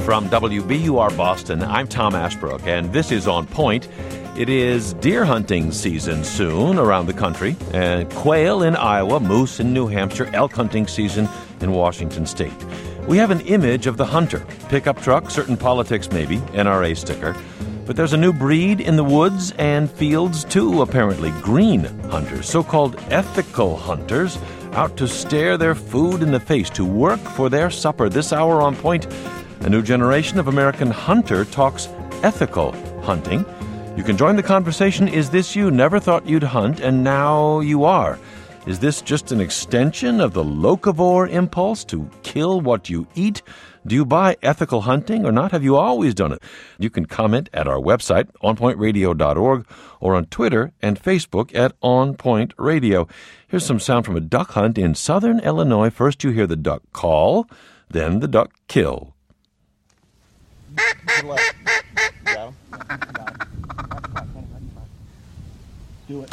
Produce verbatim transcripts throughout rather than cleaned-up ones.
From W B U R Boston, I'm Tom Ashbrook, and this is On Point. It is deer hunting season soon around the country, and quail in Iowa, moose in New Hampshire, elk hunting season in Washington State. We have an image of the hunter, pickup truck, certain politics maybe, N R A sticker. But there's a new breed in the woods and fields too, apparently, green hunters, so-called ethical hunters, out to stare their food in the face, to work for their supper. This hour On Point, a new generation of American hunter talks ethical hunting. You can join the conversation. Is this you? Never thought you'd hunt, and now you are. Is this just an extension of the locavore impulse to kill what you eat? Do you buy ethical hunting or not? Have you always done it? You can comment at our website, on point radio dot org, or on Twitter and Facebook at On Point Radio. Here's some sound from a duck hunt in southern Illinois. First you hear the duck call, then the duck kill. Do it.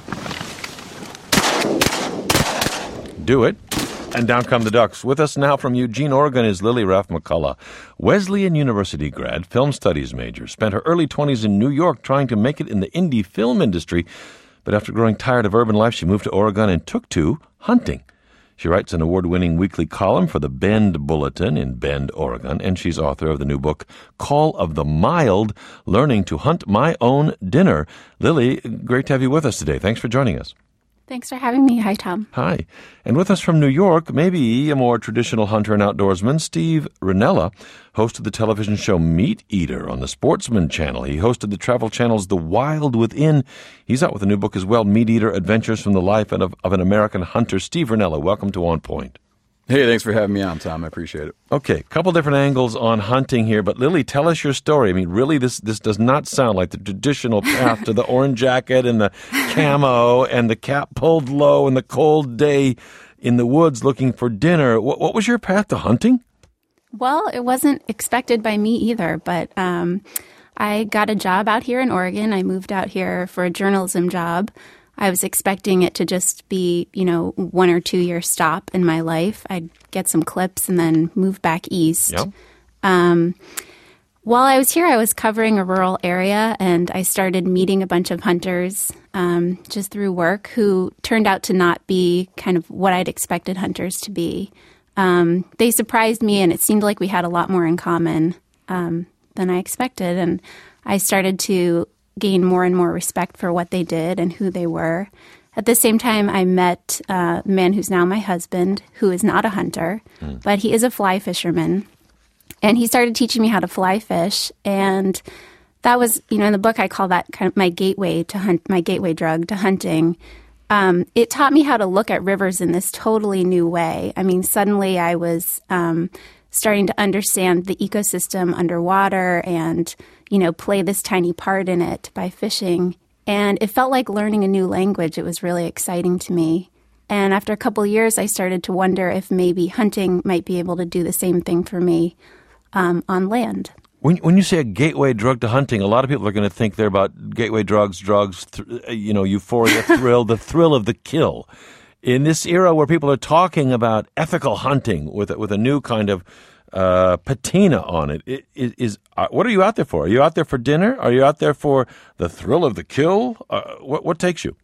Do it. And down come the ducks. With us now from Eugene, Oregon is Lily Raff McCullough, Wesleyan University grad, film studies major, spent her early twenties in New York trying to make it in the indie film industry, but after growing tired of urban life, she moved to Oregon and took to hunting. She writes an award-winning weekly column for the Bend Bulletin in Bend, Oregon, and she's author of the new book, Call of the Mild, Learning to Hunt My Own Dinner. Lily, great to have you with us today. Thanks for joining us. Thanks for having me. Hi, Tom. Hi. And with us from New York, maybe a more traditional hunter and outdoorsman, Steve Rinella, host of the television show Meat Eater on the Sportsman Channel. He hosted the Travel Channel's The Wild Within. He's out with a new book as well, Meat Eater, Adventures from the Life of, of an American Hunter. Steve Rinella, welcome to On Point. Hey, thanks for having me on, Tom. I appreciate it. Okay, a couple different angles on hunting here, but Lily, tell us your story. I mean, really, this this does not sound like the traditional path to the orange jacket and the camo and the cap pulled low and the cold day in the woods looking for dinner. What, what was your path to hunting? Well, it wasn't expected by me either, but um, I got a job out here in Oregon. I moved out here for a journalism job. I was expecting it to just be, you know, one or two year stop in my life. I'd get some clips and then move back east. Yep. Um, while I was here, I was covering a rural area, and I started meeting a bunch of hunters um, just through work who turned out to not be kind of what I'd expected hunters to be. Um, they surprised me, and it seemed like we had a lot more in common um, than I expected. And I started to gain more and more respect for what they did and who they were. At the same time, I met uh, a man who's now my husband, who is not a hunter, mm. but he is a fly fisherman. And he started teaching me how to fly fish. And that was, you know, in the book, I call that kind of my gateway to hunt, my gateway drug to hunting. Um, it taught me how to look at rivers in this totally new way. I mean, suddenly I was um, starting to understand the ecosystem underwater and, you know, play this tiny part in it by fishing. And it felt like learning a new language. It was really exciting to me. And after a couple of years, I started to wonder if maybe hunting might be able to do the same thing for me um, on land. When when you say a gateway drug to hunting, a lot of people are going to think they're about gateway drugs, drugs, th- you know, euphoria, thrill, the thrill of the kill. In this era where people are talking about ethical hunting with a, with a new kind of uh, patina on it, it, it is uh, what are you out there for? Are you out there for dinner? Are you out there for the thrill of the kill? Uh, what what takes you?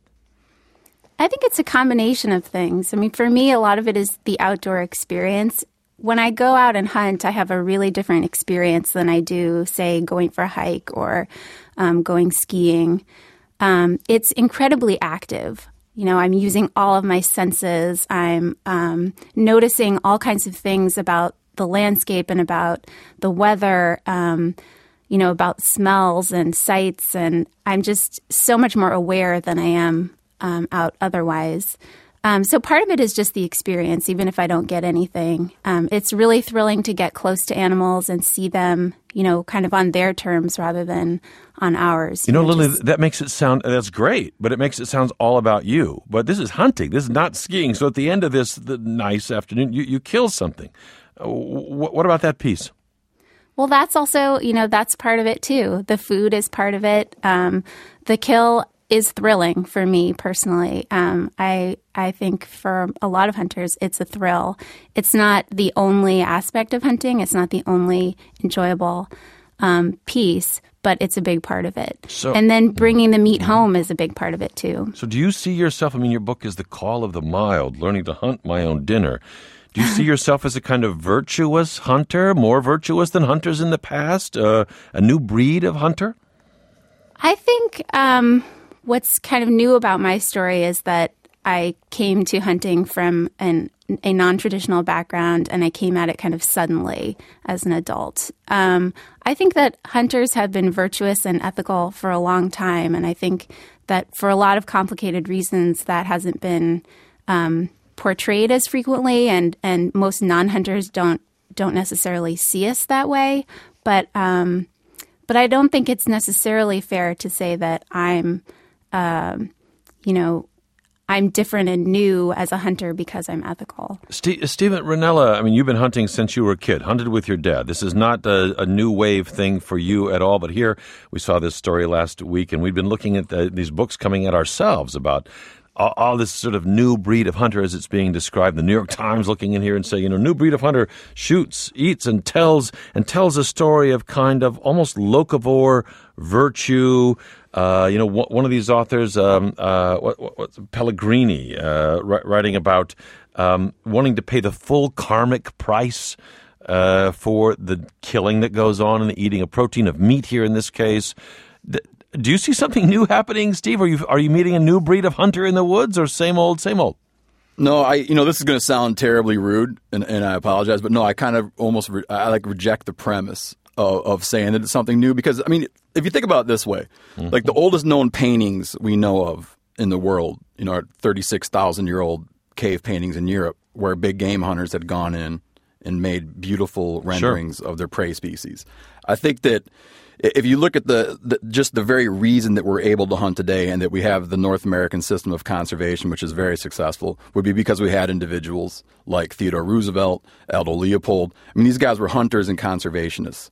I think it's a combination of things. I mean, for me, a lot of it is the outdoor experience. When I go out and hunt, I have a really different experience than I do, say, going for a hike or um, going skiing. Um, it's incredibly active. You know, I'm using all of my senses. I'm um, noticing all kinds of things about the landscape and about the weather, um, you know, about smells and sights. And I'm just so much more aware than I am um, out otherwise. Um, so part of it is just the experience, even if I don't get anything. Um, it's really thrilling to get close to animals and see them, you know, kind of on their terms rather than on ours. You know, know Lily, just... that makes it sound, that's great, but it makes it sound all about you. But this is hunting. This is not skiing. So at the end of this the nice afternoon, you, you kill something. Uh, wh- what about that piece? Well, that's also, you know, that's part of it too. The food is part of it. Um, the kill, is thrilling for me personally. Um, I I think for a lot of hunters, it's a thrill. It's not the only aspect of hunting. It's not the only enjoyable um, piece, but it's a big part of it. So, and then bringing the meat home is a big part of it too. So do you see yourself, I mean, your book is The Call of the Mild, Learning to Hunt My Own Dinner. Do you see yourself as a kind of virtuous hunter, more virtuous than hunters in the past, uh, a new breed of hunter? I think um, what's kind of new about my story is that I came to hunting from an, a non-traditional background, and I came at it kind of suddenly as an adult. Um, I think that hunters have been virtuous and ethical for a long time, and I think that for a lot of complicated reasons that hasn't been um, portrayed as frequently, and, and most non-hunters don't don't necessarily see us that way. But um, but I don't think it's necessarily fair to say that I'm, um, you know, I'm different and new as a hunter because I'm ethical. St- Stephen Rinella, I mean, you've been hunting since you were a kid, hunted with your dad. This is not a, a new wave thing for you at all. But here, we saw this story last week, and we've been looking at the, these books coming at ourselves about all, all this sort of new breed of hunter as it's being described. The New York Times looking in here and saying, you know, new breed of hunter shoots, eats, and tells and tells a story of kind of almost locavore virtue. Uh, you know, one of these authors, um, uh, what, what, what's Pellegrini, uh, writing about um, wanting to pay the full karmic price uh, for the killing that goes on and the eating of protein, of meat here in this case. Do you see something new happening, Steve? Are you are you meeting a new breed of hunter in the woods, or same old, same old? No, I. You know, this is going to sound terribly rude, and, and I apologize, but no, I kind of almost re- I like reject the premise of, of saying that it's something new, because I mean, if you think about it this way, mm-hmm. like the oldest known paintings we know of in the world, you know, are thirty-six thousand year old cave paintings in Europe, where big game hunters had gone in and made beautiful renderings sure. of their prey species. I think that if you look at the, the just the very reason that we're able to hunt today and that we have the North American system of conservation, which is very successful, would be because we had individuals like Theodore Roosevelt, Aldo Leopold. I mean, these guys were hunters and conservationists.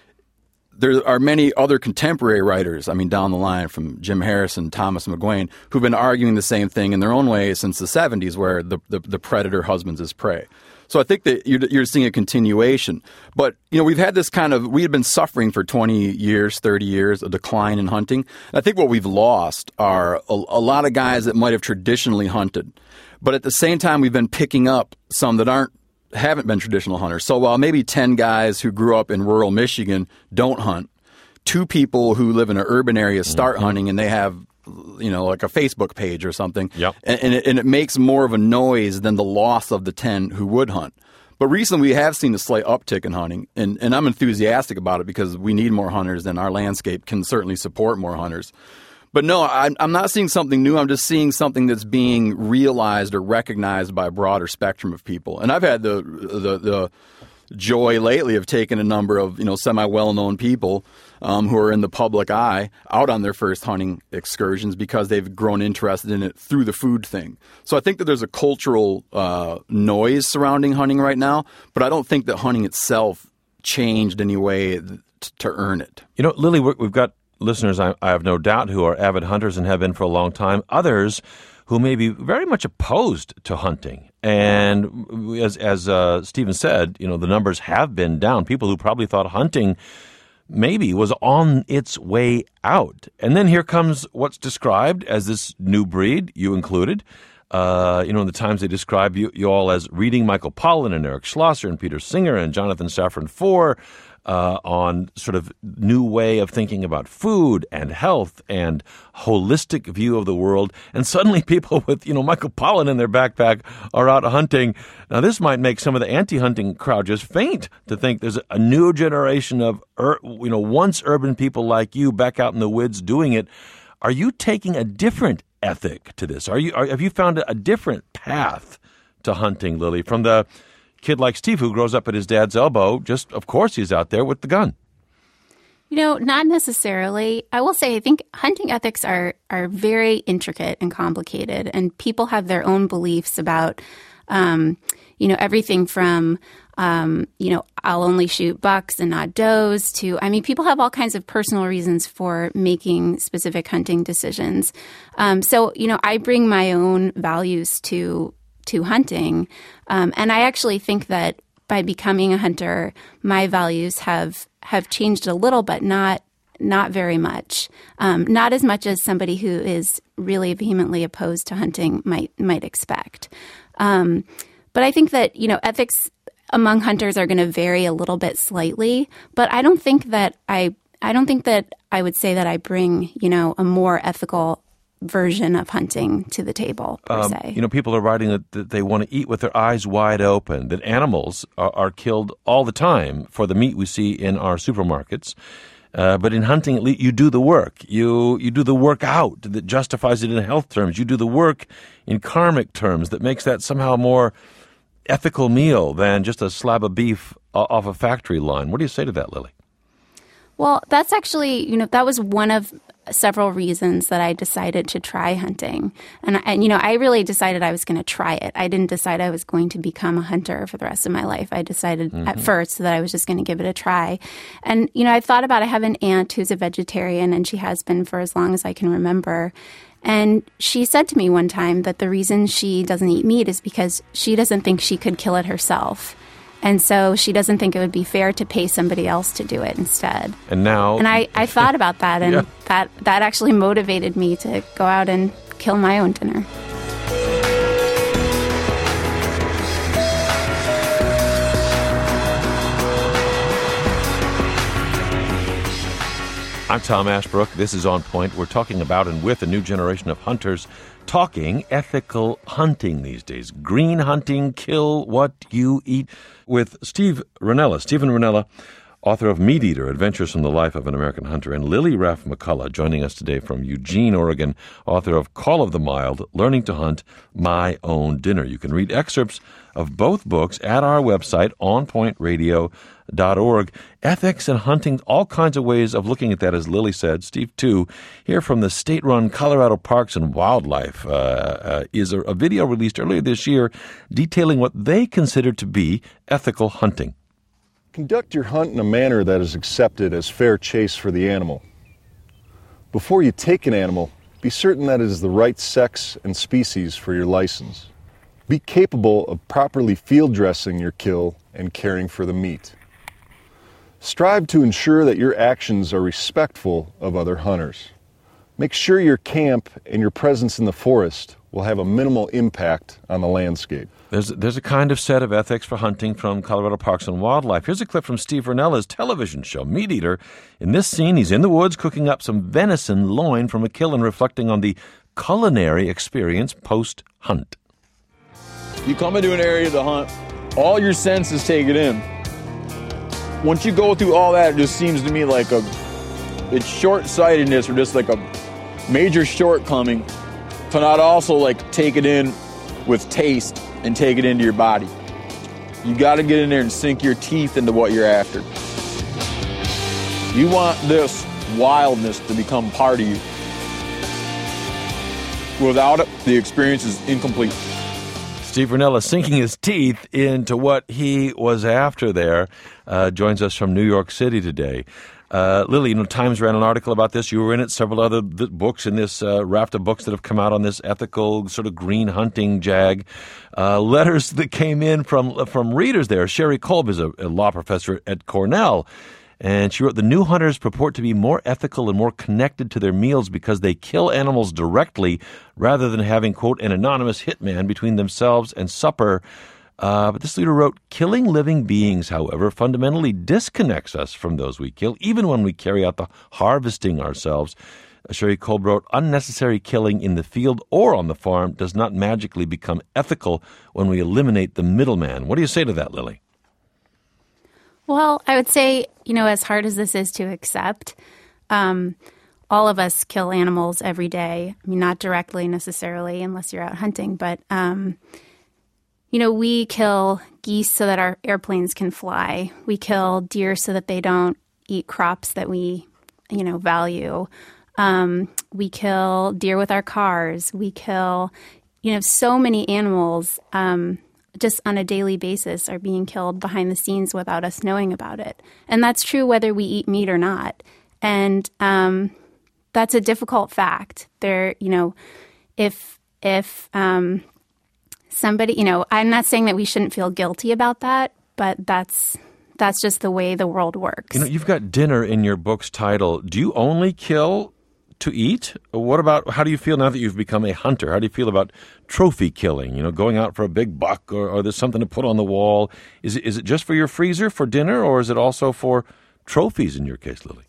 There are many other contemporary writers, I mean, down the line, from Jim Harrison, Thomas McGuane, who've been arguing the same thing in their own way since the seventies, where the, the, the predator husbands his prey. So I think that you're, you're seeing a continuation. But, you know, we've had this kind of, we had been suffering for twenty years, thirty years, a decline in hunting. And I think what we've lost are a, a lot of guys that might have traditionally hunted. But at the same time, we've been picking up some that aren't, haven't been traditional hunters. So while maybe ten guys who grew up in rural Michigan don't hunt, two people who live in an urban area start mm-hmm. hunting, and they have, you know, like a Facebook page or something. Yep. And, and, it, and it makes more of a noise than the loss of the ten who would hunt. But recently we have seen a slight uptick in hunting, and, and I'm enthusiastic about it because we need more hunters, and our landscape can certainly support more hunters. But no, I'm, I'm not seeing something new. I'm just seeing something that's being realized or recognized by a broader spectrum of people. And I've had the the, the joy lately of taking a number of, you know, semi-well-known people um, who are in the public eye out on their first hunting excursions because they've grown interested in it through the food thing. So I think that there's a cultural uh, noise surrounding hunting right now, but I don't think that hunting itself changed any way th- to earn it. You know, Lily, we've got listeners, I, I have no doubt, who are avid hunters and have been for a long time. Others who may be very much opposed to hunting. And as as uh, Stephen said, you know, the numbers have been down. People who probably thought hunting maybe was on its way out. And then here comes what's described as this new breed, you included. Uh, you know, in the Times they describe you, you all as reading Michael Pollan and Eric Schlosser and Peter Singer and Jonathan Safran Foer uh, on sort of new way of thinking about food and health and holistic view of the world. And suddenly people with, you know, Michael Pollan in their backpack are out hunting. Now, this might make some of the anti-hunting crowd just faint to think there's a new generation of, ur- you know, once urban people like you back out in the woods doing it. Are you taking a different ethic to this? Are you are, have you found a different path to hunting, Lily, from the kid like Steve who grows up at his dad's elbow? Just, of course, he's out there with the gun. You know, not necessarily. I will say I think hunting ethics are are very intricate and complicated, and people have their own beliefs about, um, you know, everything from um, you know, I'll only shoot bucks and not does, to, I mean, people have all kinds of personal reasons for making specific hunting decisions. Um, so, you know, I bring my own values to to hunting. Um, and I actually think that by becoming a hunter, my values have have changed a little, but not not very much. Um, not as much as somebody who is really vehemently opposed to hunting might might expect. Um, but I think that, you know, ethics among hunters are going to vary a little bit slightly. But I don't think that I I don't think that I would say that I bring, you know, a more ethical version of hunting to the table, per um, se. You know, people are writing that, that they want to eat with their eyes wide open, that animals are, are killed all the time for the meat we see in our supermarkets. Uh, but in hunting, at least, you do the work. You you do the work out that justifies it in health terms. You do the work in karmic terms that makes that somehow more ethical meal than just a slab of beef off a factory line. What do you say to that, Lily? Well, that's actually, you know, that was one of several reasons that I decided to try hunting. And, and you know, I really decided I was going to try it. I didn't decide I was going to become a hunter for the rest of my life. I decided mm-hmm. at first that I was just going to give it a try. And, you know, I thought about, I have an aunt who's a vegetarian, and she has been for as long as I can remember. And she said to me one time that the reason she doesn't eat meat is because she doesn't think she could kill it herself. And so she doesn't think it would be fair to pay somebody else to do it instead. And now... And I, I thought about that, and yeah. that, that actually motivated me to go out and kill my own dinner. I'm Tom Ashbrook. This is On Point. We're talking about and with a new generation of hunters talking ethical hunting these days. Green hunting, kill what you eat, with Steve Rinella. Stephen Rinella, author of Meat Eater, Adventures from the Life of an American Hunter, and Lily Raff McCullough, joining us today from Eugene, Oregon, author of Call of the Mild, Learning to Hunt, My Own Dinner. You can read excerpts of both books at our website, on point radio dot org. Ethics and hunting, all kinds of ways of looking at that, as Lily said. Steve, too, here from the state-run Colorado Parks and Wildlife, uh, uh, is a, a video released earlier this year detailing what they consider to be ethical hunting. Conduct your hunt in a manner that is accepted as fair chase for the animal. Before you take an animal, be certain that it is the right sex and species for your license. Be capable of properly field dressing your kill and caring for the meat. Strive to ensure that your actions are respectful of other hunters. Make sure your camp and your presence in the forest will have a minimal impact on the landscape. There's there's a kind of set of ethics for hunting from Colorado Parks and Wildlife. Here's a clip from Steve Rinella's television show, Meat Eater. In this scene, he's in the woods cooking up some venison loin from a kill and reflecting on the culinary experience post-hunt. You come into an area to hunt, all your senses take it in. Once you go through all that, it just seems to me like a it's short-sightedness or just like a major shortcoming to not also like take it in with taste and take it into your body. You got to get in there and sink your teeth into what you're after. You want this wildness to become part of you. Without it, the experience is incomplete. Steve Rinella sinking his teeth into what he was after there, uh, joins us from New York City today. Uh, Lily, you know, Times ran an article about this. You were in it, several other th- books in this uh, raft of books that have come out on this ethical sort of green hunting jag. Uh, letters that came in from from readers there. Sherry Kolb is a, a law professor at Cornell, and she wrote, "The new hunters purport to be more ethical and more connected to their meals because they kill animals directly rather than having, quote, an anonymous hitman between themselves and supper." Uh, but this leader wrote, "Killing living beings, however, fundamentally disconnects us from those we kill, even when we carry out the harvesting ourselves." Uh, Sherry Kolb wrote, "Unnecessary killing in the field or on the farm does not magically become ethical when we eliminate the middleman." What do you say to that, Lily? Well, I would say, you know, as hard as this is to accept, um, all of us kill animals every day. I mean, not directly necessarily unless you're out hunting, but... Um, You know, we kill geese so that our airplanes can fly. We kill deer so that they don't eat crops that we, you know, value. Um, we kill deer with our cars. We kill, you know, so many animals. Um, just on a daily basis are being killed behind the scenes without us knowing about it. And that's true whether we eat meat or not. And um, that's a difficult fact. There, you know, if if um, somebody, you know, I'm not saying that we shouldn't feel guilty about that, but that's that's just the way the world works. You know, you've got dinner in your book's title. Do you only kill to eat? What about, how do you feel now that you've become a hunter? How do you feel about trophy killing, you know, going out for a big buck, or, or there's something to put on the wall? Is it, is it just for your freezer for dinner, or is it also for trophies in your case, Lily?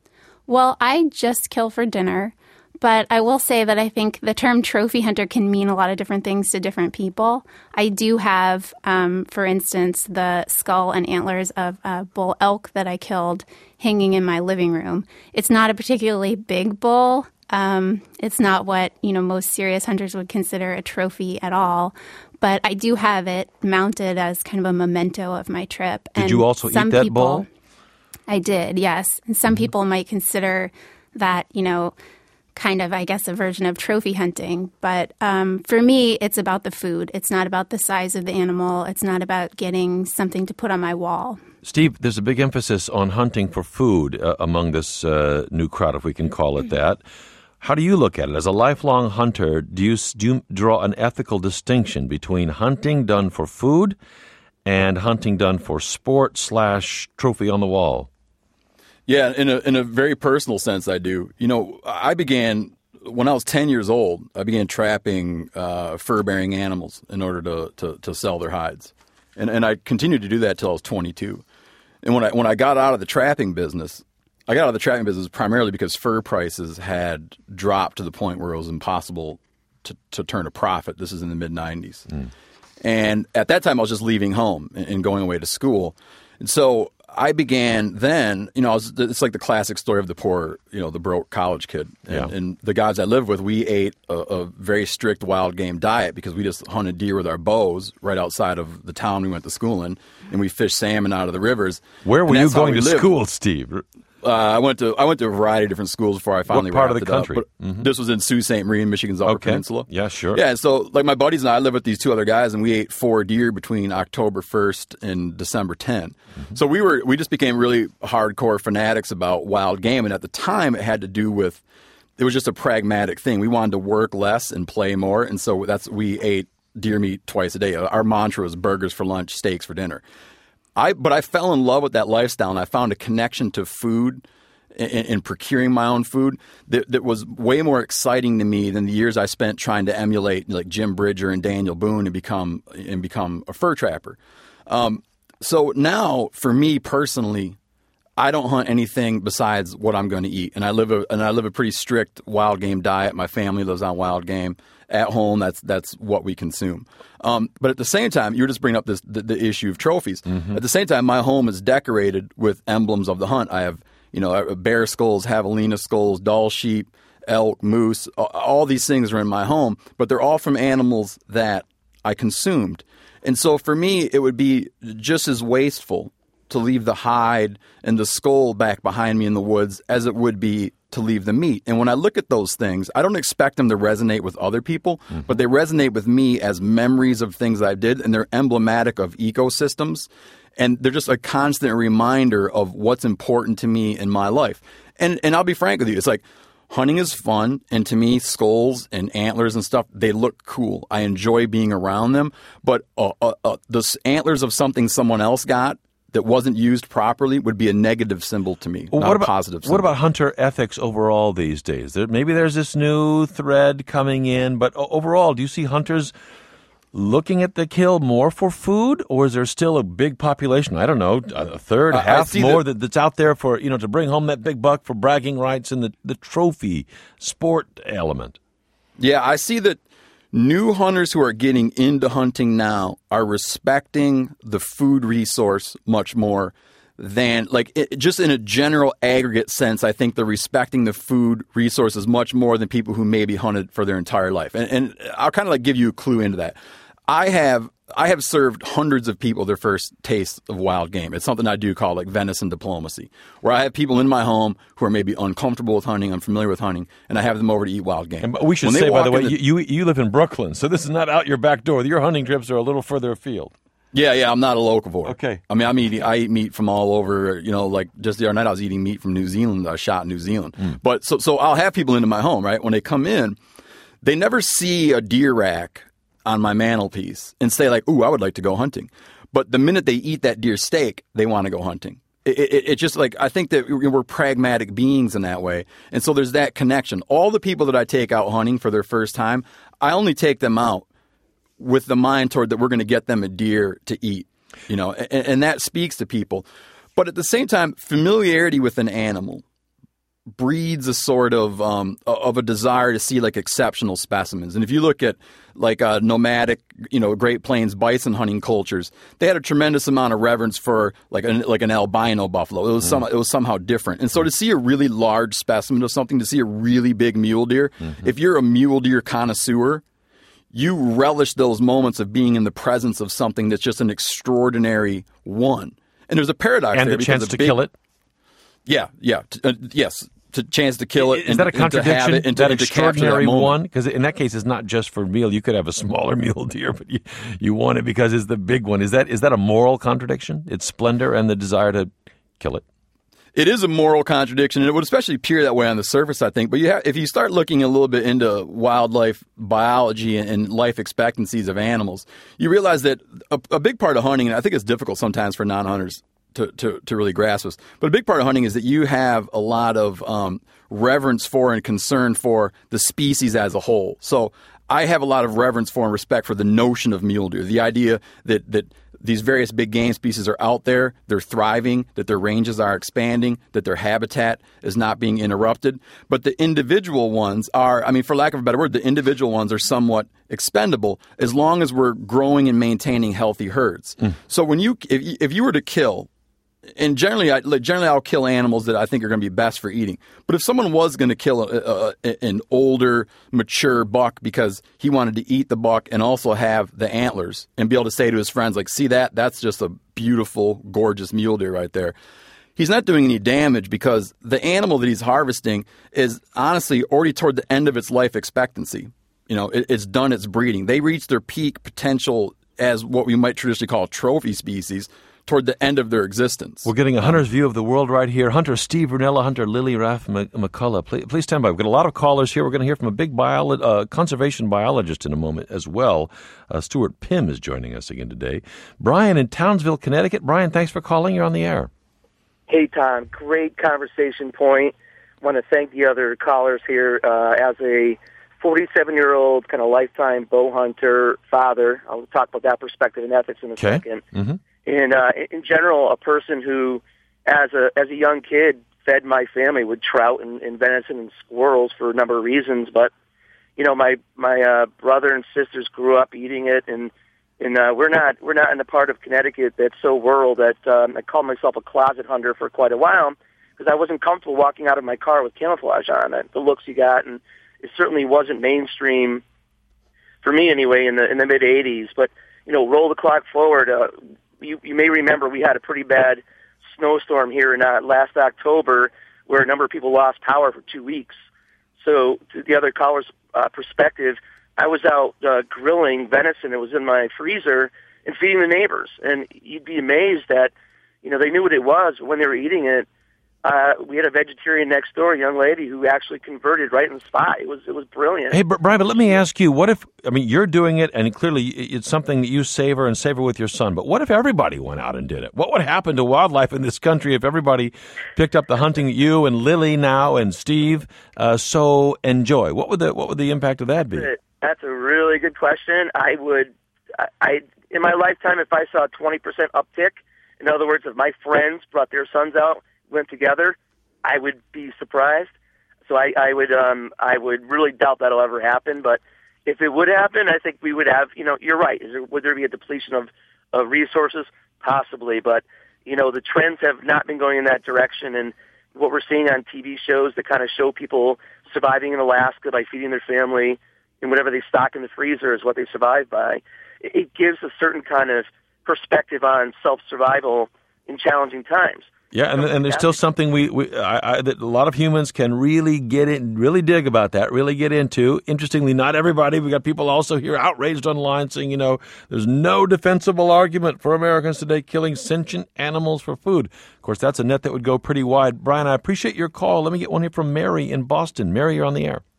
Well, I just kill for dinner, but I will say that I think the term trophy hunter can mean a lot of different things to different people. I do have, um, for instance, the skull and antlers of a bull elk that I killed hanging in my living room. It's not a particularly big bull. Um, it's not what, you know, most serious hunters would consider a trophy at all. But I do have it mounted as kind of a memento of my trip. Did and you also eat that people, bull? I did, yes. And some mm-hmm. people might consider that, you know, kind of, I guess, a version of trophy hunting. But um, for me, it's about the food. It's not about the size of the animal. It's not about getting something to put on my wall. Steve, there's a big emphasis on hunting for food uh, among this uh, new crowd, if we can call it that. How do you look at it? As a lifelong hunter, do you, do you draw an ethical distinction between hunting done for food and hunting done for sport slash trophy on the wall? Yeah, in a in a very personal sense, I do. You know, I began, when I was ten years old, I began trapping uh, fur-bearing animals in order to, to, to sell their hides. And and I continued to do that till I was twenty-two. And when I when I got out of the trapping business, I got out of the trapping business primarily because fur prices had dropped to the point where it was impossible to, to turn a profit. This is in the mid nineties. Mm. And at that time, I was just leaving home and, and going away to school. And so I began then, you know, I was, it's like the classic story of the poor, you know, the broke college kid. And, yeah. and the guys I lived with, we ate a, a very strict wild game diet because we just hunted deer with our bows right outside of the town we went to school in, and we fished salmon out of the rivers. Where were you going to lived. school, Steve? Uh, I went to I went to a variety of different schools before I finally what part wrapped of the it country? Up. But mm-hmm. This was in Sault Ste. Marie, in Michigan's Upper okay. Peninsula. Yeah, sure. Yeah, and so like my buddies and I lived with these two other guys, and we ate four deer between October first and December tenth. Mm-hmm. So we were we just became really hardcore fanatics about wild game, and at the time it had to do with it was just a pragmatic thing. We wanted to work less and play more, and so that's we ate deer meat twice a day. Our mantra was burgers for lunch, steaks for dinner. I but I fell in love with that lifestyle, and I found a connection to food. In, in procuring my own food that, that was way more exciting to me than the years I spent trying to emulate like Jim Bridger and Daniel Boone and become and become a fur trapper. Um, so now, for me personally, I don't hunt anything besides what I'm going to eat, and I live a and I live a pretty strict wild game diet. My family lives on wild game. At home, that's that's what we consume. Um, but at the same time, you're just bringing up this the, the issue of trophies. Mm-hmm. At the same time, my home is decorated with emblems of the hunt. I have You know, bear skulls, javelina skulls, Dall sheep, elk, moose, all these things are in my home, but they're all from animals that I consumed. And so for me, it would be just as wasteful to leave the hide and the skull back behind me in the woods as it would be to leave the meat. And when I look at those things, I don't expect them to resonate with other people, mm-hmm. but they resonate with me as memories of things I did, and they're emblematic of ecosystems. And they're just a constant reminder of what's important to me in my life. And and I'll be frank with you, it's like hunting is fun, and to me, skulls and antlers and stuff, they look cool. I enjoy being around them, but uh, uh, uh, the antlers of something someone else got that wasn't used properly would be a negative symbol to me, well, not what a about, positive symbol. What about hunter ethics overall these days? There, maybe there's this new thread coming in, but overall, do you see hunters looking at the kill more for food, or is there still a big population, I don't know, a third, uh, half more that, that's out there for, you know, to bring home that big buck for bragging rights and the, the trophy sport element? Yeah, I see that new hunters who are getting into hunting now are respecting the food resource much more than, like, it, just in a general aggregate sense, I think they're respecting the food resources much more than people who maybe hunted for their entire life. And, and I'll kind of like give you a clue into that. I have I have served hundreds of people their first taste of wild game. It's something I do call like venison diplomacy, where I have people in my home who are maybe uncomfortable with hunting, unfamiliar with hunting, and I have them over to eat wild game. And we should say, by the way, the, you you live in Brooklyn, so this is not out your back door. Your hunting trips are a little further afield. Yeah, yeah, I'm not a locavore. Okay. I mean, I'm eating. I eat meat from all over. You know, like just the other night, I was eating meat from New Zealand. I shot in New Zealand. Mm. But so, so I'll have people into my home, right? When they come in, they never see a deer rack on my mantelpiece and say like, "Ooh, I would like to go hunting." But the minute they eat that deer steak, they want to go hunting. It, it, it just like I think that we're pragmatic beings in that way, and so there's that connection. All the people that I take out hunting for their first time, I only take them out with the mind toward that we're going to get them a deer to eat, you know, and, and that speaks to people. But at the same time, familiarity with an animal breeds a sort of um, of a desire to see like exceptional specimens. And if you look at like uh, nomadic, you know, Great Plains bison hunting cultures, they had a tremendous amount of reverence for like an, like an albino buffalo. It was some, it was somehow different. And so to see a really large specimen of something, to see a really big mule deer, mm-hmm. if you're a mule deer connoisseur, you relish those moments of being in the presence of something that's just an extraordinary one. And there's a paradox and there. the chance to big, kill it? Yeah, yeah. Uh, yes. To chance to kill it. Is and, that a contradiction? And to, and that to, and to extraordinary that one? Because in that case, it's not just for meal. You could have a smaller mule deer, but you, you want it because it's the big one. Is that is that a moral contradiction? Its splendor and the desire to kill it? It is a moral contradiction, and it would especially appear that way on the surface, I think. But you have, if you start looking a little bit into wildlife biology and, and life expectancies of animals, you realize that a, a big part of hunting, and I think it's difficult sometimes for non-hunters to, to, to really grasp this, but a big part of hunting is that you have a lot of um, reverence for and concern for the species as a whole. So I have a lot of reverence for and respect for the notion of mule deer, the idea that that these various big game species are out there, they're thriving, that their ranges are expanding, that their habitat is not being interrupted. But the individual ones are, I mean, for lack of a better word, the individual ones are somewhat expendable as long as we're growing and maintaining healthy herds. Mm. So when you, if you, if you were to kill, and generally, I, generally I'll kill animals that I think are going to be best for eating. But if someone was going to kill a, a, an older, mature buck because he wanted to eat the buck and also have the antlers and be able to say to his friends, like, see that? That's just a beautiful, gorgeous mule deer right there. He's not doing any damage because the animal that he's harvesting is honestly already toward the end of its life expectancy. You know, it, it's done its breeding. They reach their peak potential as what we might traditionally call a trophy species toward the end of their existence. We're getting a hunter's view of the world right here. Hunter Steve Rinella, Hunter Lily Raff McCullough. Please, please stand by. We've got a lot of callers here. We're going to hear from a big bio- uh, conservation biologist in a moment as well. Uh, Stuart Pym is joining us again today. Brian in Townsville, Connecticut. Brian, thanks for calling. You're on the air. Hey, Tom. Great conversation point. I want to thank the other callers here. Uh, as a forty-seven-year-old kind of lifetime bow hunter, father, I'll talk about that perspective and ethics in a okay. second. Mm-hmm. And uh, in general, a person who, as a as a young kid, fed my family with trout and, and venison and squirrels for a number of reasons. But you know, my my uh, brother and sisters grew up eating it, and and uh, we're not we're not in the part of Connecticut that's so rural that um, I called myself a closet hunter for quite a while because I wasn't comfortable walking out of my car with camouflage on. It, the looks you got, and it certainly wasn't mainstream for me anyway in the in the mid eighties. But you know, roll the clock forward. Uh, You, you may remember we had a pretty bad snowstorm here in uh, last October where a number of people lost power for two weeks. So to the other caller's uh, perspective, I was out uh, grilling venison. It was in my freezer and feeding the neighbors. And you'd be amazed that, you know, they knew what it was when they were eating it. Uh, we had a vegetarian next door, a young lady who actually converted right in the spot. It was it was brilliant. Hey, Brian, but let me ask you, what if, I mean, you're doing it, and clearly it's something that you savor and savor with your son, but what if everybody went out and did it? What would happen to wildlife in this country if everybody picked up the hunting that you and Lily now and Steve uh, so enjoy? What would the what would the impact of that be? That's a really good question. I would, I, I in my lifetime, if I saw a twenty percent uptick, in other words, if my friends brought their sons out, went together, I would be surprised. So I, I would um, I would really doubt that'll ever happen. But if it would happen, I think we would have, you know, you're right. Is there, would there be a depletion of, of resources? Possibly. But, you know, the trends have not been going in that direction. And what we're seeing on T V shows that kind of show people surviving in Alaska by feeding their family and whatever they stock in the freezer is what they survive by. it, it gives a certain kind of perspective on self-survival in challenging times. Yeah, and, and there's still something we, we I, I, that a lot of humans can really get in, really dig about that, really get into. Interestingly, not everybody. We got people also here outraged online saying, you know, there's no defensible argument for Americans today killing sentient animals for food. Of course, that's a net that would go pretty wide. Brian, I appreciate your call. Let me get one here from Mary in Boston. Mary, you're on the air.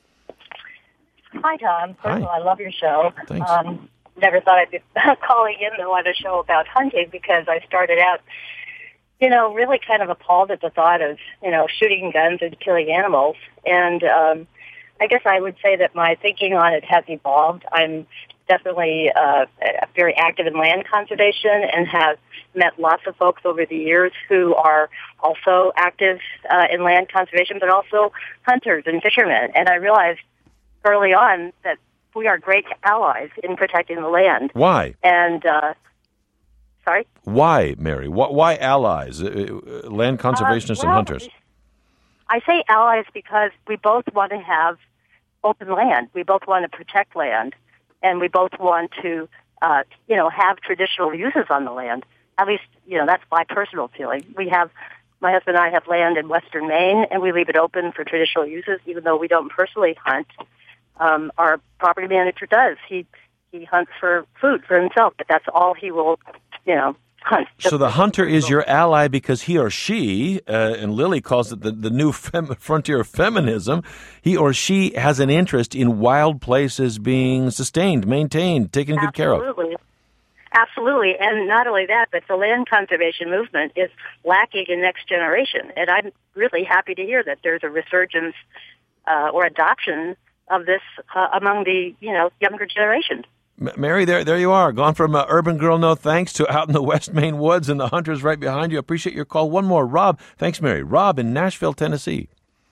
Hi, Tom. First Hi. of all, I love your show. Thanks. Um, never thought I'd be calling in, though, on a show about hunting because I started out, you know, really kind of appalled at the thought of, you know, shooting guns and killing animals. And um, I guess I would say that my thinking on it has evolved. I'm definitely uh, very active in land conservation and have met lots of folks over the years who are also active uh, in land conservation, but also hunters and fishermen. And I realized early on that we are great allies in protecting the land. Why? And, uh, sorry? Why, Mary? Why, why allies, uh, uh, land conservationists uh, well, and hunters? I say allies because we both want to have open land. We both want to protect land, and we both want to, uh, you know, have traditional uses on the land. At least, you know, that's my personal feeling. We have, my husband and I have land in western Maine, and we leave it open for traditional uses, even though we don't personally hunt. Um, our property manager does. He he hunts for food for himself, but that's all he will, you know, hunt. So the hunter is your ally because he or she, uh, and Lily calls it the, the new fem- frontier of feminism, he or she has an interest in wild places being sustained, maintained, taken good care of. Absolutely. Absolutely. And not only that, but the land conservation movement is lacking in next generation. And I'm really happy to hear that there's a resurgence uh, or adoption of this uh, among the, you know, younger generation. M- Mary, there there you are, gone from uh, urban girl no thanks to out in the West Maine woods, and the hunter's right behind you. Appreciate your call. One more, Rob. Thanks, Mary. Rob in Nashville, Tennessee.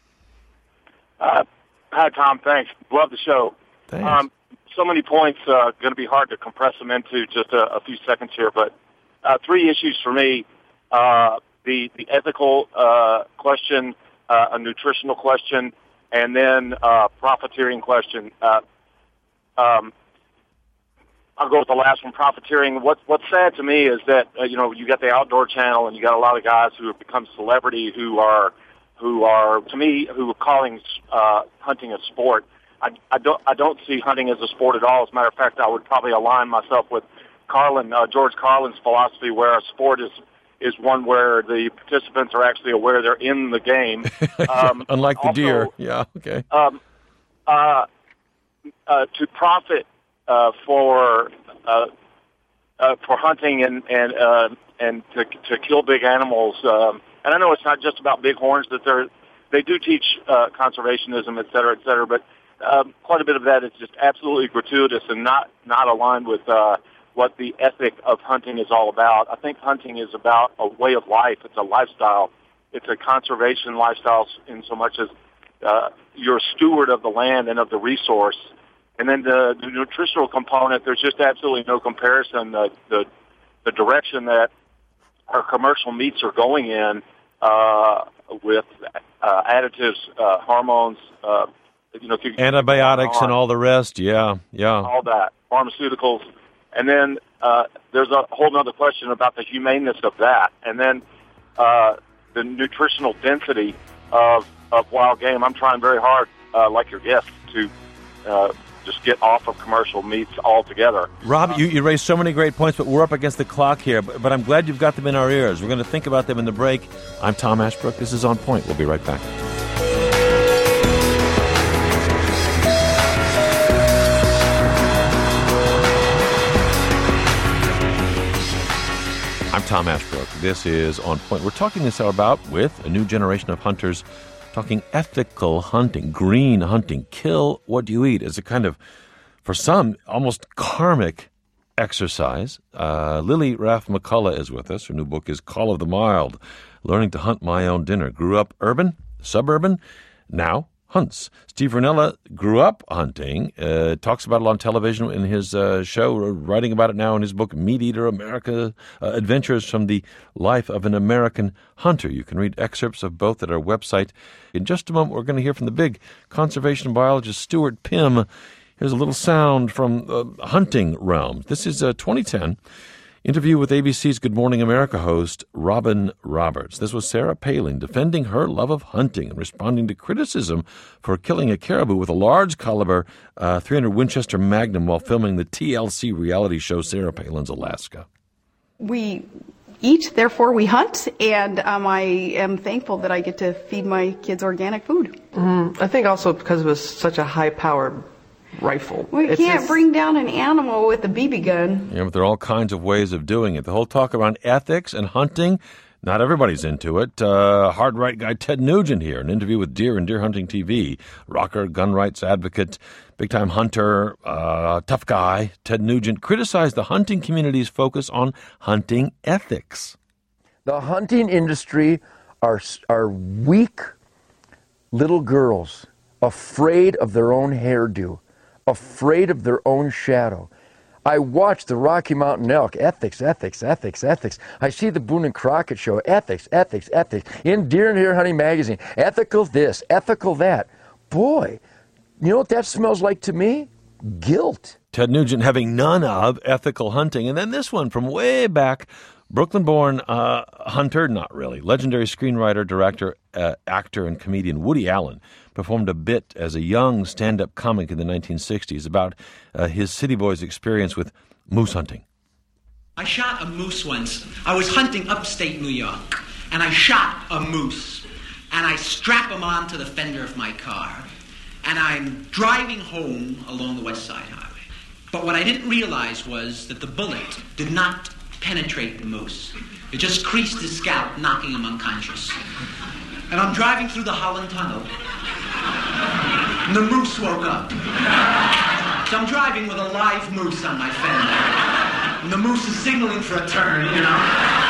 Uh, hi, Tom. Thanks. Love the show. Thanks. Um, so many points, uh, going to be hard to compress them into just a, a few seconds here, but uh, three issues for me. Uh, the, the ethical uh, question, uh, a nutritional question, and then uh, profiteering question. Uh, um, I'll go with the last one, profiteering. What, what's sad to me is that, uh, you know, you got the Outdoor Channel and you got a lot of guys who have become celebrity who are, who are, to me, who are calling uh, hunting a sport. I, I don't I don't see hunting as a sport at all. As a matter of fact, I would probably align myself with Carlin, uh, George Carlin's philosophy, where a sport is is one where the participants are actually aware they're in the game. Um, Unlike the also, deer. Yeah, okay. Um, uh, uh, to profit uh, for uh, uh, for hunting and and uh, and to to kill big animals. Um, and I know it's not just about bighorns. That they're they do teach uh, conservationism, et cetera, et cetera. But um, quite a bit of that is just absolutely gratuitous and not not aligned with uh, what the ethic of hunting is all about. I think hunting is about a way of life. It's a lifestyle. It's a conservation lifestyle in so much as uh, you're a steward of the land and of the resource. And then the, the nutritional component, there's just absolutely no comparison. The, the, the direction that our commercial meats are going in uh, with uh, additives, uh, hormones, uh, you know, antibiotics and all the rest. Yeah, yeah. All that, pharmaceuticals. And then uh, there's a whole other question about the humaneness of that. And then uh, the nutritional density of, of wild game. I'm trying very hard, uh, like your guest, to uh, just get off of commercial meats altogether. Rob, you, you raised so many great points, but we're up against the clock here. But, but I'm glad you've got them in our ears. We're going to think about them in the break. I'm Tom Ashbrook. This is On Point. We'll be right back. I'm Tom Ashbrook. This is On Point. We're talking this hour about, with a new generation of hunters, talking ethical hunting, green hunting, kill what you eat as a kind of, for some, almost karmic exercise. Uh, Lily Raff McCullough is with us. Her new book is Call of the Mild, Learning to Hunt My Own Dinner. Grew up urban, suburban, now hunts. Steve Rinella grew up hunting, uh, talks about it on television in his uh, show, writing about it now in his book, Meat Eater America, uh, Adventures from the Life of an American Hunter. You can read excerpts of both at our website. In just a moment, we're going to hear from the big conservation biologist, Stuart Pimm. Here's a little sound from uh, hunting realms. This is a twenty ten interview with A B C's Good Morning America host Robin Roberts. This was Sarah Palin defending her love of hunting and responding to criticism for killing a caribou with a large caliber uh, three hundred Winchester Magnum while filming the T L C reality show Sarah Palin's Alaska. We eat, therefore we hunt, and um, I am thankful that I get to feed my kids organic food. Mm, I think also because it was such a high-powered rifle. We it's can't just... bring down an animal with a B B gun. Yeah, but there are all kinds of ways of doing it. The whole talk around ethics and hunting, not everybody's into it. Uh, hard right guy Ted Nugent here, an interview with Deer and Deer Hunting T V. Rocker, gun rights advocate, big-time hunter, uh, tough guy. Ted Nugent criticized the hunting community's focus on hunting ethics. The hunting industry are are weak little girls, afraid of their own hairdo, afraid of their own shadow. I watch the Rocky Mountain Elk, ethics, ethics, ethics, ethics. I see the Boone and Crockett show, ethics, ethics, ethics. In Deer and Deer Hunting magazine, ethical this, ethical that. Boy, you know what that smells like to me? Guilt. Ted Nugent having none of ethical hunting. And then this one from way back, Brooklyn-born uh, hunter, not really, legendary screenwriter, director, uh, actor, and comedian Woody Allen performed a bit as a young stand-up comic in the nineteen sixties about uh, his city boy's experience with moose hunting. I shot a moose once. I was hunting upstate New York, and I shot a moose, and I strap him onto the fender of my car, and I'm driving home along the West Side Highway. But what I didn't realize was that the bullet did not penetrate the moose. It just creased his scalp, knocking him unconscious. And I'm driving through the Holland Tunnel, and the moose woke up. So I'm driving with a live moose on my fender, and the moose is signaling for a turn, you know.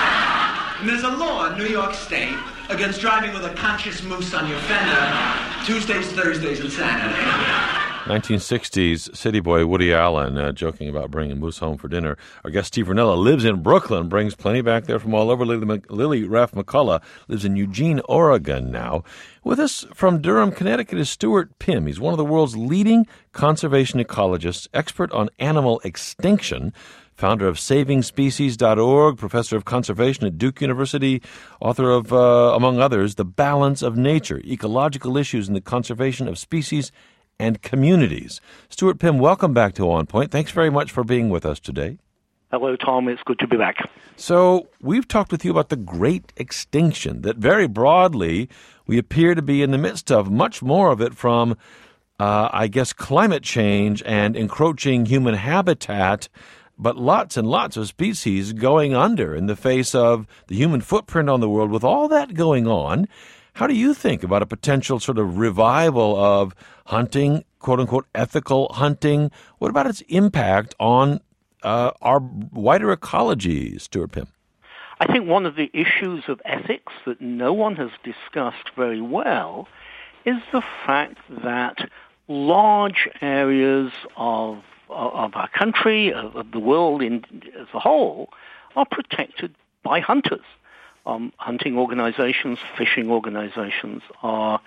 And there's a law in New York State against driving with a conscious moose on your fender Tuesdays, Thursdays, and Saturdays. nineteen sixties city boy Woody Allen uh, joking about bringing moose home for dinner. Our guest Steve Rinella lives in Brooklyn, brings plenty back there from all over. Lily, Lily Raff McCullough lives in Eugene, Oregon now. With us from Durham, Connecticut is Stuart Pimm. He's one of the world's leading conservation ecologists, expert on animal extinction, founder of saving species dot org, professor of conservation at Duke University, author of, uh, among others, The Balance of Nature, Ecological Issues in the Conservation of Species and Communities. Stuart Pimm, welcome back to On Point. Thanks very much for being with us today. Hello, Tom. It's good to be back. So we've talked with you about the great extinction that very broadly we appear to be in the midst of, much more of it from, uh, I guess, climate change and encroaching human habitat, but lots and lots of species going under in the face of the human footprint on the world. With all that going on, how do you think about a potential sort of revival of hunting, quote-unquote, ethical hunting? What about its impact on uh, our wider ecology, Stuart Pimm? I think one of the issues of ethics that no one has discussed very well is the fact that large areas of of our country, of, of the world in, as a whole, are protected by hunters. Um, hunting organizations, fishing organizations are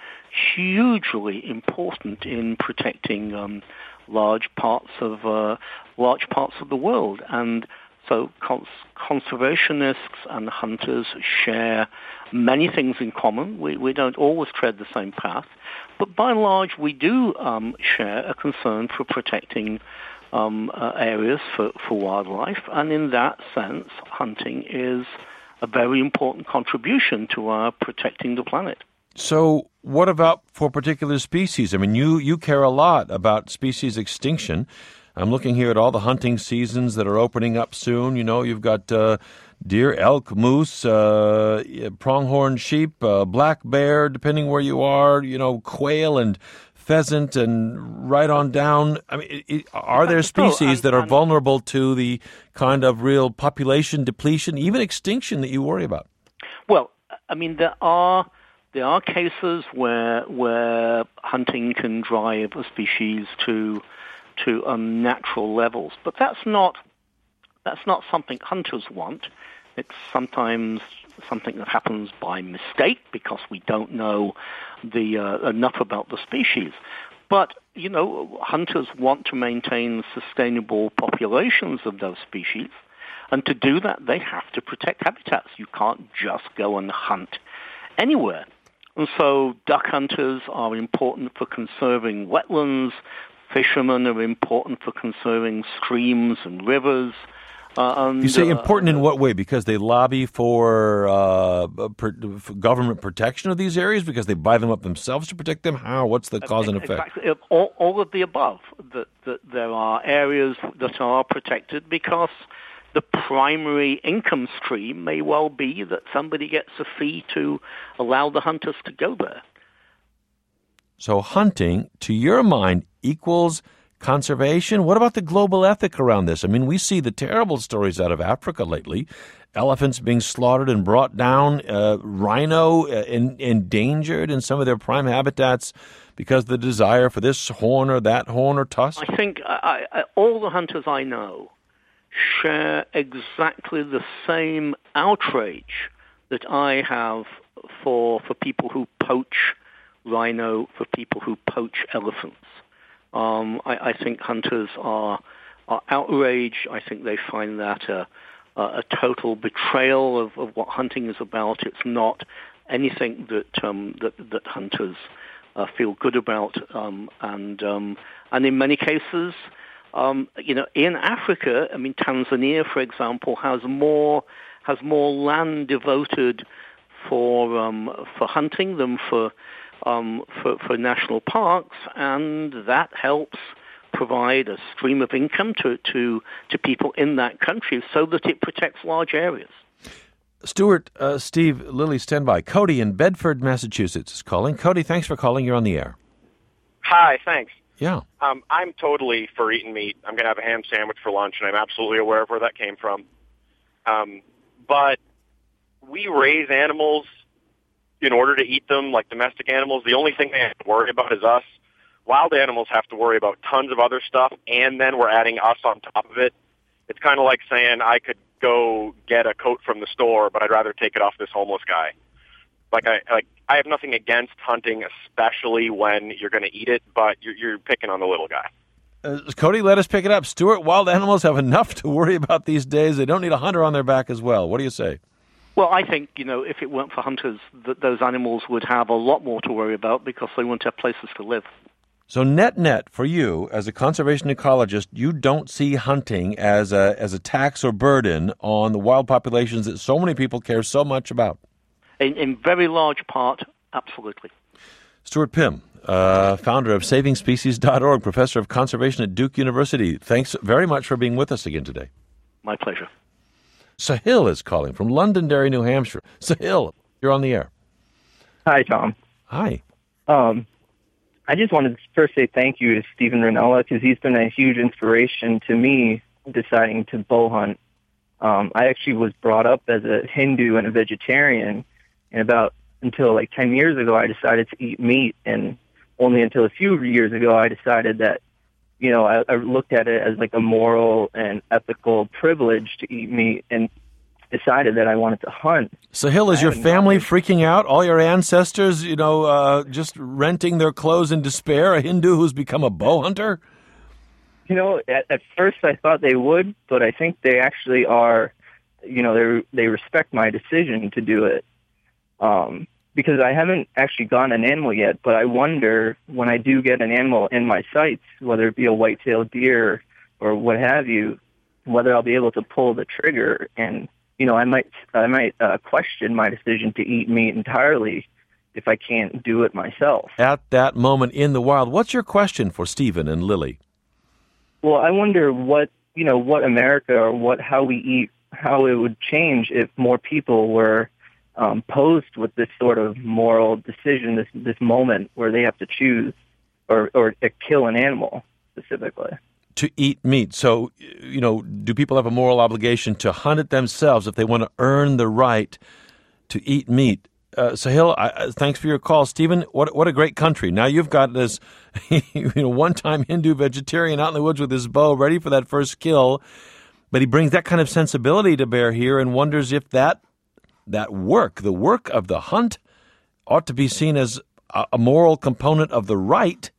hugely important in protecting um, large parts of uh, large parts of the world, and so cons- conservationists and hunters share many things in common. We we don't always tread the same path, but by and large, we do um, share a concern for protecting um, uh, areas for, for wildlife, and in that sense, hunting is a very important contribution to our protecting the planet. So what about for particular species? I mean, you, you care a lot about species extinction. I'm looking here at all the hunting seasons that are opening up soon. You know, you've got uh, deer, elk, moose, uh, pronghorn sheep, uh, black bear, depending where you are, you know, quail and pheasant and right on down. I mean, it, it, are there species that are vulnerable to the kind of real population depletion, even extinction that you worry about? Well, I mean, there are there are cases where where hunting can drive a species to to unnatural levels, but that's not that's not something hunters want. It's sometimes something that happens by mistake because we don't know the uh, enough about the species. But you know, hunters want to maintain sustainable populations of those species. And to do that, they have to protect habitats. You can't just go and hunt anywhere. And so duck hunters are important for conserving wetlands. Fishermen are important for conserving streams and rivers. Uh, and, you say uh, important in what way? Because they lobby for, uh, per, for government protection of these areas? Because they buy them up themselves to protect them? How? What's the cause and effect? Exactly. All, all of the above. That, that there are areas that are protected because the primary income stream may well be that somebody gets a fee to allow the hunters to go there. So hunting, to your mind, equals conservation? What about the global ethic around this? I mean, we see the terrible stories out of Africa lately. Elephants being slaughtered and brought down, uh, rhino uh, in, endangered in some of their prime habitats because of the desire for this horn or that horn or tusk? I think I, I, all the hunters I know share exactly the same outrage that I have for for people who poach rhino, for people who poach elephants. Um, I, I think hunters are are outraged. I think they find that a, a, a total betrayal of, of what hunting is about. It's not anything that um, that, that hunters uh, feel good about, um, and um, and in many cases. Um, you know, in Africa, I mean, Tanzania, for example, has more has more land devoted for um, for hunting than for, um, for for national parks, and that helps provide a stream of income to to to people in that country, so that it protects large areas. Stuart, uh, Steve, Lily, stand by. Cody in Bedford, Massachusetts is calling. Cody, thanks for calling. You're on the air. Hi, thanks. Yeah. Um, I'm totally for eating meat. I'm going to have a ham sandwich for lunch, and I'm absolutely aware of where that came from. Um, but we raise animals in order to eat them, like domestic animals. The only thing they have to worry about is us. Wild animals have to worry about tons of other stuff, and then we're adding us on top of it. It's kind of like saying I could go get a coat from the store, but I'd rather take it off this homeless guy. Like I like I have nothing against hunting, especially when you're going to eat it, but you're, you're picking on the little guy. Uh, Cody, let us pick it up. Stuart, wild animals have enough to worry about these days. They don't need a hunter on their back as well. What do you say? Well, I think, you know, if it weren't for hunters, that those animals would have a lot more to worry about because they wouldn't have places to live. So net-net, for you, as a conservation ecologist, you don't see hunting as a, as a tax or burden on the wild populations that so many people care so much about? In, in very large part, absolutely. Stuart Pimm, uh, founder of saving species dot org, professor of conservation at Duke University. Thanks very much for being with us again today. My pleasure. Sahil is calling from Londonderry, New Hampshire. Sahil, you're on the air. Hi, Tom. Hi. Um, I just wanted to first say thank you to Steven Rinella because he's been a huge inspiration to me deciding to bow hunt. Um, I actually was brought up as a Hindu and a vegetarian, and about until like ten years ago, I decided to eat meat, and only until a few years ago, I decided that, you know, I, I looked at it as like a moral and ethical privilege to eat meat, and decided that I wanted to hunt. Sahil, is your family freaking out? All your ancestors, you know, uh, just renting their clothes in despair? A Hindu who's become a bow hunter? You know, at, at first I thought they would, but I think they actually are, you know, they they respect my decision to do it. Um, because I haven't actually gotten an animal yet, but I wonder when I do get an animal in my sights, whether it be a white-tailed deer or what have you, whether I'll be able to pull the trigger. And, you know, I might I might uh, question my decision to eat meat entirely if I can't do it myself. At that moment in the wild, what's your question for Stephen and Lily? Well, I wonder what, you know, what America or what how we eat, how it would change if more people were um, posed with this sort of moral decision, this this moment where they have to choose or, or to kill an animal specifically. To eat meat. So, you know, do people have a moral obligation to hunt it themselves if they want to earn the right to eat meat? Uh, Sahil, I, thanks for your call. Stephen, what what a great country. Now you've got this you know, one-time Hindu vegetarian out in the woods with his bow ready for that first kill, but he brings that kind of sensibility to bear here and wonders if that that work, the work of the hunt, ought to be seen as a, a moral component of the right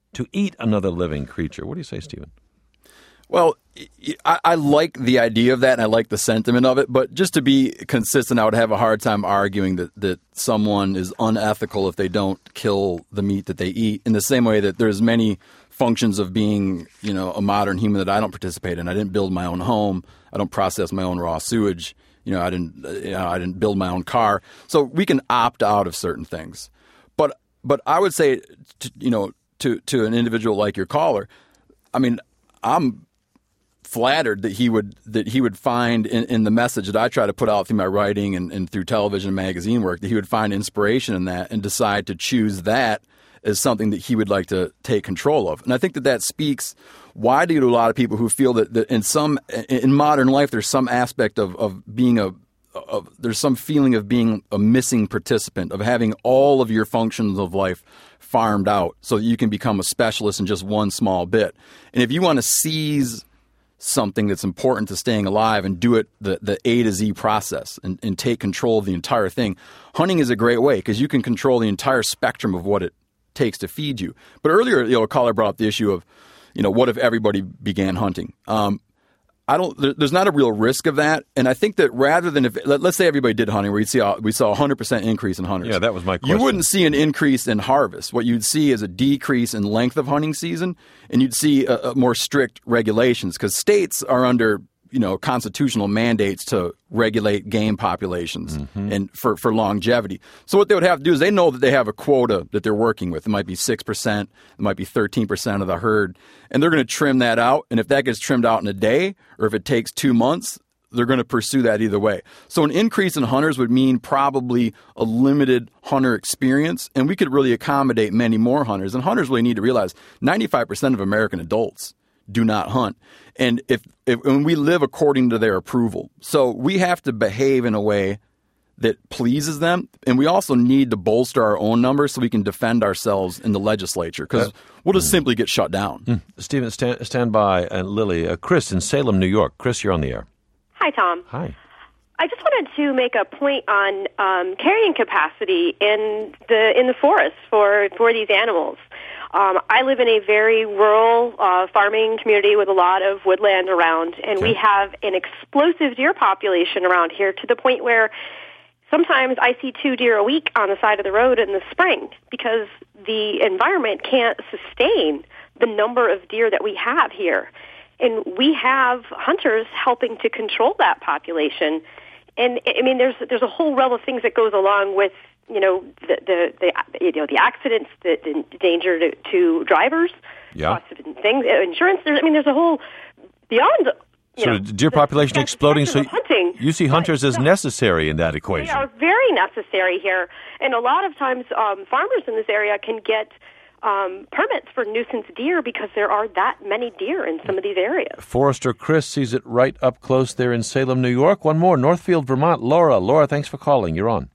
to eat another living creature. What do you say, Stephen? Well, I, I like the idea of that, and I like the sentiment of it. But just to be consistent, I would have a hard time arguing that, that someone is unethical if they don't kill the meat that they eat. In the same way that there's many functions of being, you know, a modern human that I don't participate in. I didn't build my own home. I don't process my own raw sewage. You know, I didn't. You know, I didn't build my own car. So we can opt out of certain things. But but I would say, to, you know, to to an individual like your caller, I mean, I'm flattered that he would that he would find in, in the message that I try to put out through my writing and, and through television and magazine work, that he would find inspiration in that and decide to choose that as something that he would like to take control of. And I think that that speaks widely to a lot of people who feel that, that in some in modern life there's some aspect of, of being a of, there's some feeling of being a missing participant, of having all of your functions of life farmed out so that you can become a specialist in just one small bit. And if you want to seize something that's important to staying alive and do it the, the A to Z process and, and take control of the entire thing, hunting is a great way because you can control the entire spectrum of what it takes to feed you. But earlier, you know, a caller brought up the issue of, you know, what if everybody began hunting? Um, I don't. There, there's not a real risk of that, and I think that rather than if let, let's say everybody did hunting, where you'd see a, we saw a hundred percent increase in hunters. Yeah, that was my question. You wouldn't see an increase in harvest. What you'd see is a decrease in length of hunting season, and you'd see a, a more strict regulations because states are under, you know, constitutional mandates to regulate game populations mm-hmm. and for, for longevity. So what they would have to do is they know that they have a quota that they're working with. It might be six percent, it might be thirteen percent of the herd, and they're going to trim that out. And if that gets trimmed out in a day or if it takes two months, they're going to pursue that either way. So an increase in hunters would mean probably a limited hunter experience, and we could really accommodate many more hunters. And hunters really need to realize ninety-five percent of American adults do not hunt. And if, if when we live according to their approval. So we have to behave in a way that pleases them. And we also need to bolster our own numbers so we can defend ourselves in the legislature because uh, we'll just mm. simply get shut down. Mm. Stephen, stand, stand by. And Lily, uh, Chris in Salem, New York. Chris, you're on the air. Hi, Tom. Hi. I just wanted to make a point on um, carrying capacity in the in the forest for, for these animals. Um, I live in a very rural uh, farming community with a lot of woodland around, and okay. we have an explosive deer population around here to the point where sometimes I see two deer a week on the side of the road in the spring because the environment can't sustain the number of deer that we have here. And we have hunters helping to control that population. And, I mean, there's there's a whole realm of things that goes along with, you know, the the, the you know the accidents, the, the danger to, to drivers, yeah, lots of things, insurance. There's, I mean, there's a whole beyond. You so know, deer population the, exploding. So hunting, you see hunters but, as necessary in that equation. They are very necessary here, and a lot of times um, farmers in this area can get um, permits for nuisance deer because there are that many deer in some of these areas. Forester Chris sees it right up close there in Salem, New York. One more, Northfield, Vermont. Laura, Laura, thanks for calling. You're on.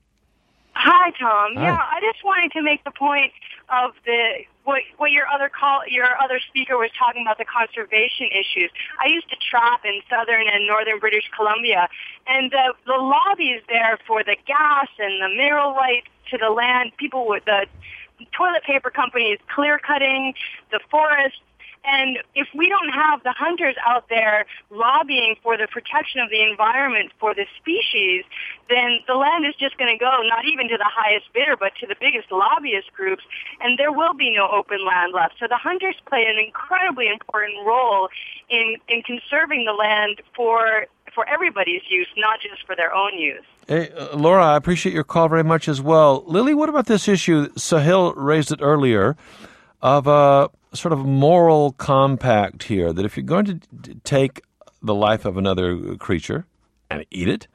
Hi, Tom. Hi. Yeah, I just wanted to make the point of the what what your other call your other speaker was talking about, the conservation issues. I used to trap in southern and northern British Columbia, and the the lobbies there for the gas and the mineral rights to the land, people with the toilet paper companies clear cutting the forests. And if we don't have the hunters out there lobbying for the protection of the environment for the species, then the land is just going to go not even to the highest bidder, but to the biggest lobbyist groups, and there will be no open land left. So the hunters play an incredibly important role in, in conserving the land for for everybody's use, not just for their own use. Hey, uh, Laura, I appreciate your call very much as well. Lily, what about this issue? Sahil raised it earlier of a sort of moral compact here that if you're going to d- take the life of another creature and eat it,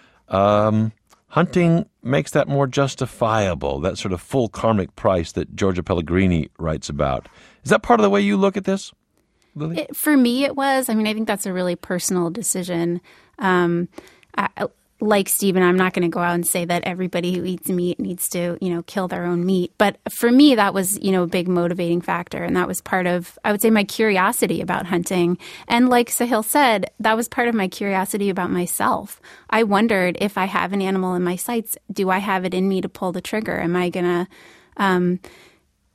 um, hunting makes that more justifiable, that sort of full karmic price that Georgia Pellegrini writes about. Is that part of the way you look at this, Lily? It, for me, it was. I mean, I think that's a really personal decision. Um, I, like Stephen, I'm not going to go out and say that everybody who eats meat needs to, you know, kill their own meat. But for me, that was, you know, a big motivating factor. And that was part of, I would say, my curiosity about hunting. And like Sahil said, that was part of my curiosity about myself. I wondered if I have an animal in my sights, do I have it in me to pull the trigger? Am I going to, um,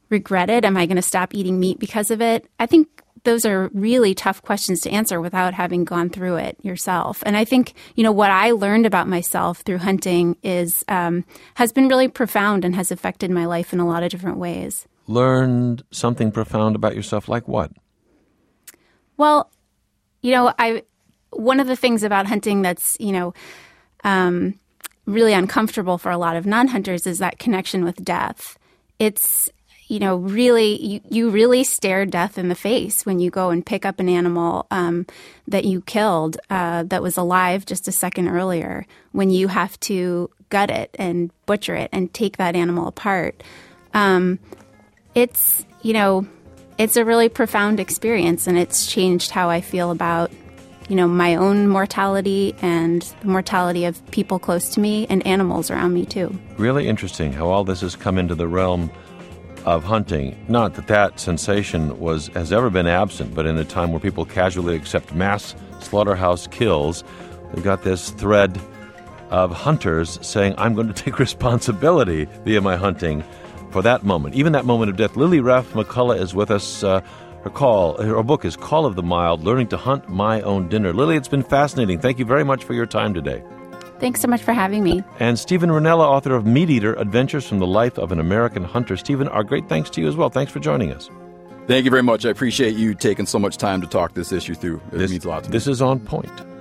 regret it? Am I going to stop eating meat because of it? I think those are really tough questions to answer without having gone through it yourself. And I think, you know, what I learned about myself through hunting is um, has been really profound and has affected my life in a lot of different ways. Learned something profound about yourself, like what? Well, you know, I one of the things about hunting that's, you know, um, really uncomfortable for a lot of non-hunters is that connection with death. It's, you know, really, you, you really stare death in the face when you go and pick up an animal um, that you killed uh, that was alive just a second earlier, when you have to gut it and butcher it and take that animal apart. Um, it's, you know, it's a really profound experience, and it's changed how I feel about, you know, my own mortality and the mortality of people close to me and animals around me, too. Really interesting how all this has come into the realm of hunting. Not that that sensation was has ever been absent, but in a time where people casually accept mass slaughterhouse kills, we've got this thread of hunters saying, I'm going to take responsibility via my hunting for that moment, even that moment of death. Lily Reff McCullough is with us. Uh, her call, her book is Call of the Mild, Learning to Hunt My Own Dinner. Lily, it's been fascinating. Thank you very much for your time today. Thanks so much for having me. And Stephen Rinella, author of Meat Eater, Adventures from the Life of an American Hunter. Stephen, our great thanks to you as well. Thanks for joining us. Thank you very much. I appreciate you taking so much time to talk this issue through. It this, means a lot to me. This is On Point.